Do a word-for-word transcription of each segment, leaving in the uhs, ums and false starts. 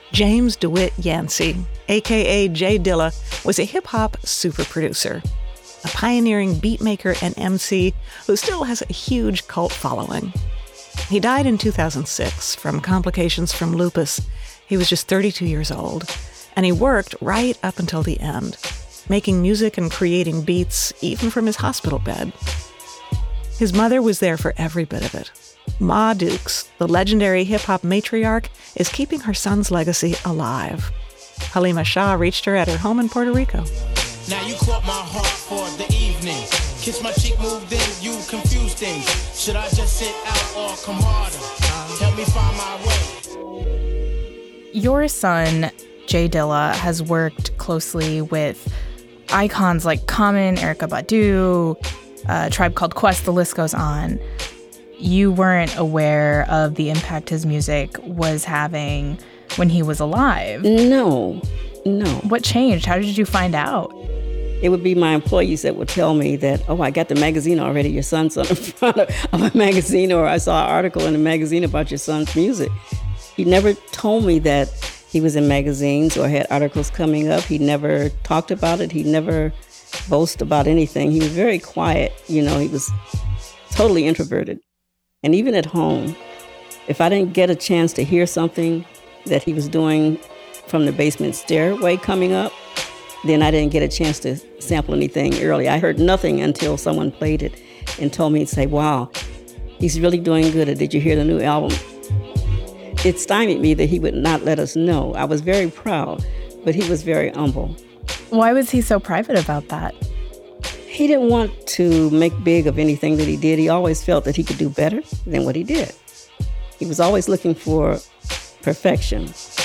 James DeWitt Yancey, a k a. J Dilla, was a hip-hop super producer, a pioneering beatmaker and M C who still has a huge cult following. He died in two thousand six from complications from lupus. He was just thirty-two years old, and he worked right up until the end, making music and creating beats even from his hospital bed. His mother was there for every bit of it. Ma Dukes, the legendary hip-hop matriarch, is keeping her son's legacy alive. Halima Shah reached her at her home in Puerto Rico. Now you caught my heart for the evening. Kiss my cheek, moved in, you confused things. Should I just sit out or come harder? Help me find my way. Your son, J Dilla, has worked closely with icons like Common, Erykah Badu, uh, Tribe Called Quest, the list goes on. You weren't aware of the impact his music was having when he was alive. No, no. What changed? How did you find out? It would be my employees that would tell me that, oh, I got the magazine already. Your son's on the front of a magazine, or I saw an article in a magazine about your son's music. He never told me that he was in magazines or had articles coming up. He never talked about it. He never boasted about anything. He was very quiet. You know, he was totally introverted. And even at home, if I didn't get a chance to hear something that he was doing from the basement stairway coming up, then I didn't get a chance to sample anything early. I heard nothing until someone played it and told me to say, wow, he's really doing good. Or did you hear the new album? It stymied me that he would not let us know. I was very proud, but he was very humble. Why was he so private about that? He didn't want to make big of anything that he did. He always felt that he could do better than what he did. He was always looking for perfection.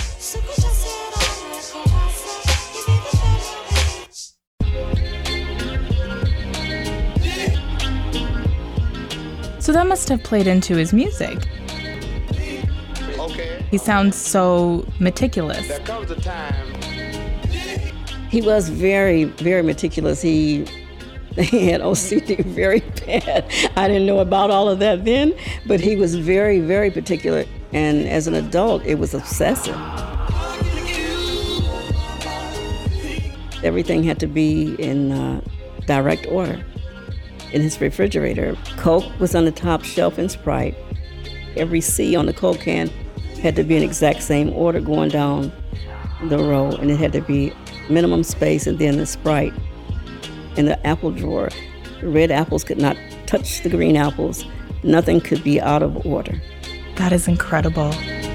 So that must have played into his music. Okay. He sounds so meticulous. There comes a time. He was very, very meticulous. He, he had O C D very bad. I didn't know about all of that then, but he was very, very particular. And as an adult, it was obsessive. Everything had to be in uh, direct order. In his refrigerator, Coke was on the top shelf and Sprite. Every C on the Coke can had to be in exact same order going down the row, and it had to be minimum space, and then the Sprite. In the apple drawer, red apples could not touch the green apples. Nothing could be out of order. That is incredible.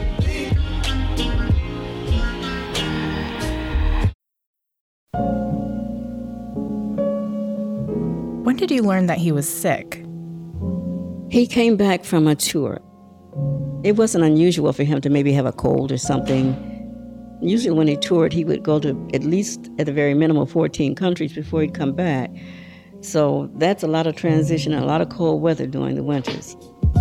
When did you learn that he was sick? He came back from a tour. It wasn't unusual for him to maybe have a cold or something. Usually when he toured, he would go to at least, at the very minimum, fourteen countries before he'd come back. So that's a lot of transition and a lot of cold weather during the winters.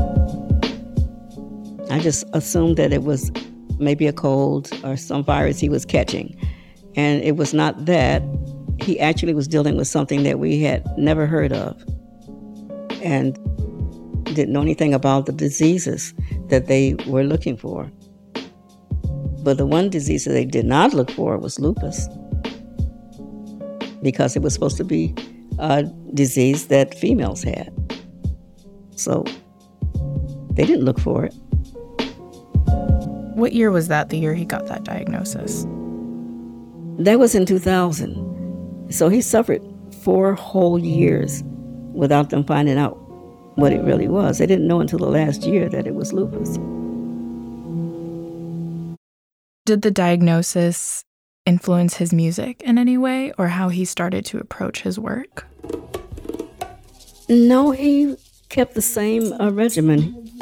I just assumed that it was maybe a cold or some virus he was catching. And it was not that. He actually was dealing with something that we had never heard of and didn't know anything about the diseases that they were looking for. But the one disease that they did not look for was lupus, because it was supposed to be a disease that females had. So they didn't look for it. What year was that, the year he got that diagnosis? That was in two thousand. So he suffered four whole years without them finding out what it really was. They didn't know until the last year that it was lupus. Did the diagnosis influence his music in any way, or how he started to approach his work? No, he kept the same uh, regimen.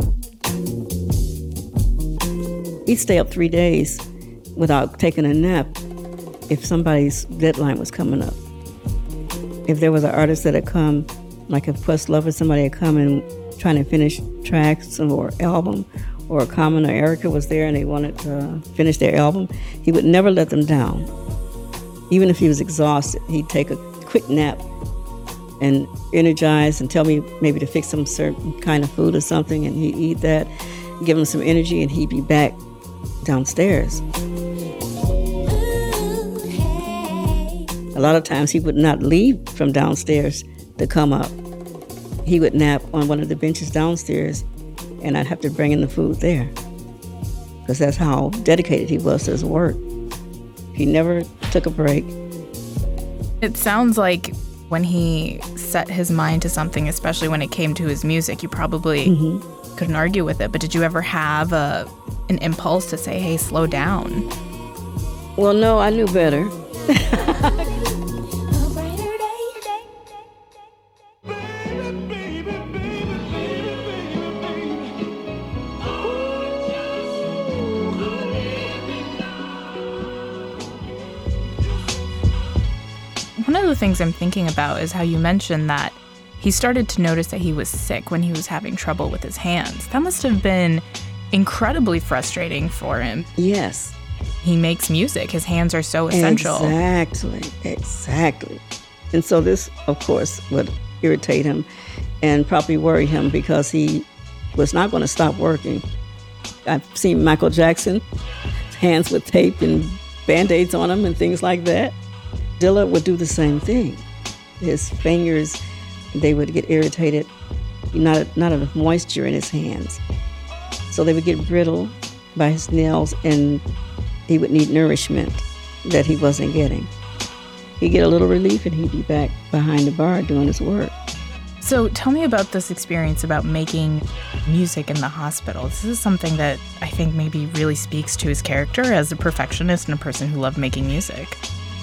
He'd stay up three days without taking a nap if somebody's deadline was coming up. If there was an artist that had come, like if Questlove or somebody had come and trying to finish tracks or album, or Common or Erykah was there and they wanted to finish their album, he would never let them down. Even if he was exhausted, he'd take a quick nap and energize and tell me maybe to fix some certain kind of food or something, and he'd eat that, give him some energy, and he'd be back downstairs. A lot of times he would not leave from downstairs to come up. He would nap on one of the benches downstairs, and I'd have to bring in the food there, because that's how dedicated he was to his work. He never took a break. It sounds like when he set his mind to something, especially when it came to his music, you probably mm-hmm. couldn't argue with it. But did you ever have a an impulse to say, hey, slow down? Well, no, I knew better. One of the things I'm thinking about is how you mentioned that he started to notice that he was sick when he was having trouble with his hands. That must have been incredibly frustrating for him. Yes. He makes music. His hands are so essential. Exactly, exactly. And so this, of course, would irritate him and probably worry him, because he was not going to stop working. I've seen Michael Jackson, hands with tape and Band-Aids on them and things like that. Dilla would do the same thing. His fingers, they would get irritated, not, not enough moisture in his hands. So they would get brittle by his nails, and he would need nourishment that he wasn't getting. He'd get a little relief, and he'd be back behind the bar doing his work. So tell me about this experience about making music in the hospital. This is something that I think maybe really speaks to his character as a perfectionist and a person who loved making music.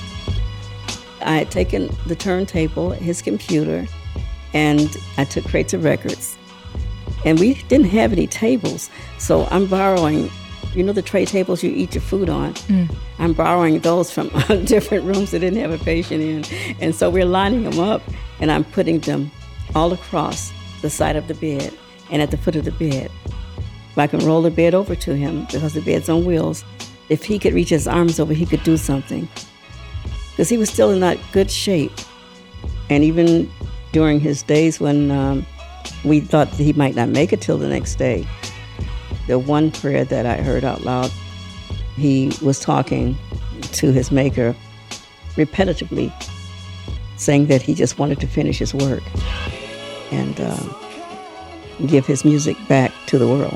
I had taken the turntable, his computer, and I took crates of records. And we didn't have any tables, so I'm borrowing, you know the tray tables you eat your food on? Mm. I'm borrowing those from different rooms that didn't have a patient in. And so we're lining them up, and I'm putting them all across the side of the bed and at the foot of the bed. If I can roll the bed over to him, because the bed's on wheels, if he could reach his arms over, he could do something. Because he was still in not good shape. And even during his days when um, we thought that he might not make it till the next day, the one prayer that I heard out loud, he was talking to his maker repetitively, saying that he just wanted to finish his work and uh, give his music back to the world.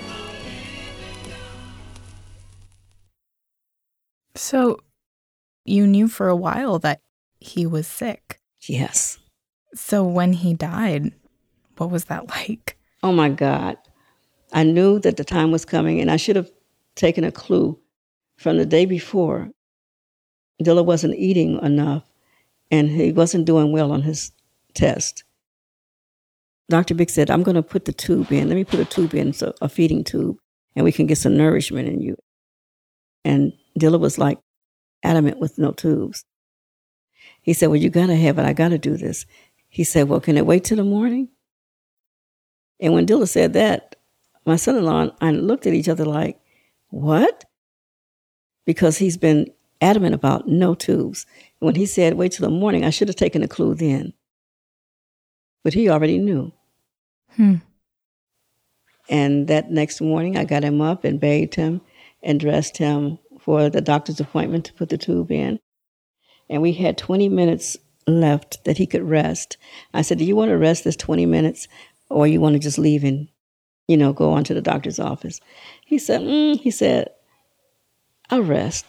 So you knew for a while that he was sick. Yes. So when he died, what was that like? Oh, my God. I knew that the time was coming, and I should have taken a clue from the day before. Dilla wasn't eating enough, and he wasn't doing well on his test. Doctor Big said, I'm going to put the tube in. Let me put a tube in, so a feeding tube, and we can get some nourishment in you. And Dilla was like adamant with no tubes. He said, well, you got to have it. I got to do this. He said, well, can it wait till the morning? And when Dilla said that, my son-in-law and I looked at each other like, what? Because he's been adamant about no tubes. And when he said, wait till the morning, I should have taken a clue then. But he already knew. Hmm. And that next morning, I got him up and bathed him and dressed him for the doctor's appointment to put the tube in. And we had twenty minutes left that he could rest. I said, do you want to rest this twenty minutes, or you want to just leave and, you know, go on to the doctor's office? He said, mm, he said, I'll rest.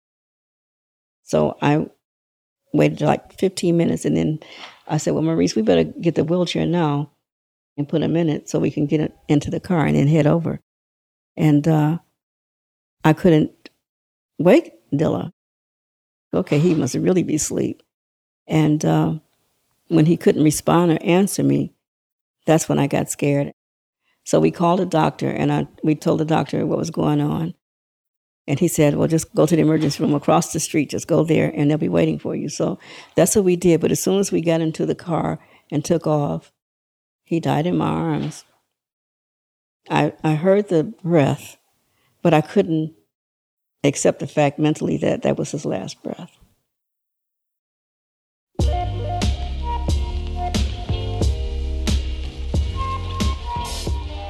So I waited like fifteen minutes, and then I said, well, Maurice, we better get the wheelchair now and put him in it so we can get it into the car and then head over. And uh, I couldn't wake Dilla. Okay, he must really be asleep. And uh, when he couldn't respond or answer me, that's when I got scared. So we called a doctor, and I, we told the doctor what was going on. And he said, well, just go to the emergency room across the street. Just go there, and they'll be waiting for you. So that's what we did. But as soon as we got into the car and took off, he died in my arms. I, I heard the breath, but I couldn't accept the fact mentally that that was his last breath.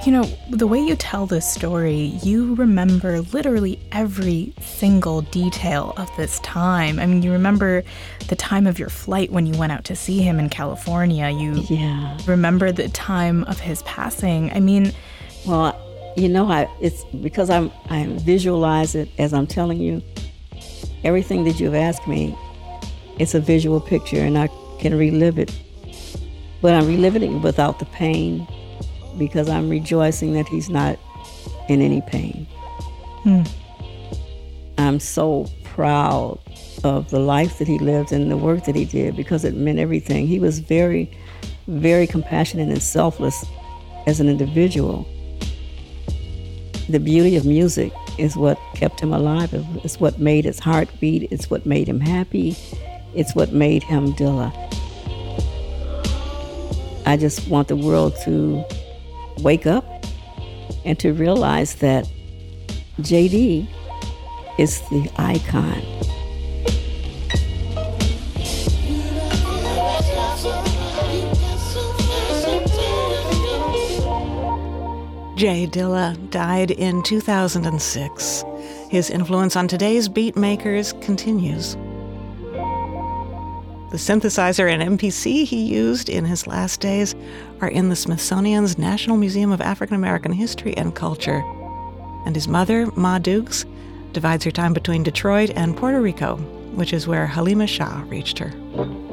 You know, the way you tell this story, you remember literally every single detail of this time. I mean, you remember the time of your flight when you went out to see him in California. You yeah. remember the time of his passing. I mean, well, you know, I it's because I'm I visualize it as I'm telling you. Everything that you've asked me, it's a visual picture, and I can relive it. But I'm reliving it without the pain, because I'm rejoicing that he's not in any pain. Hmm. I'm so proud of the life that he lived and the work that he did, because it meant everything. He was very, very compassionate and selfless as an individual. The beauty of music is what kept him alive. It's what made his heart beat. It's what made him happy. It's what made him Dilla. I just want the world to wake up and to realize that J D is the icon. J Dilla died in two thousand six. His influence on today's beat makers continues. The synthesizer and M P C he used in his last days are in the Smithsonian's National Museum of African American History and Culture. And his mother, Ma Dukes, divides her time between Detroit and Puerto Rico, which is where Halima Shah reached her.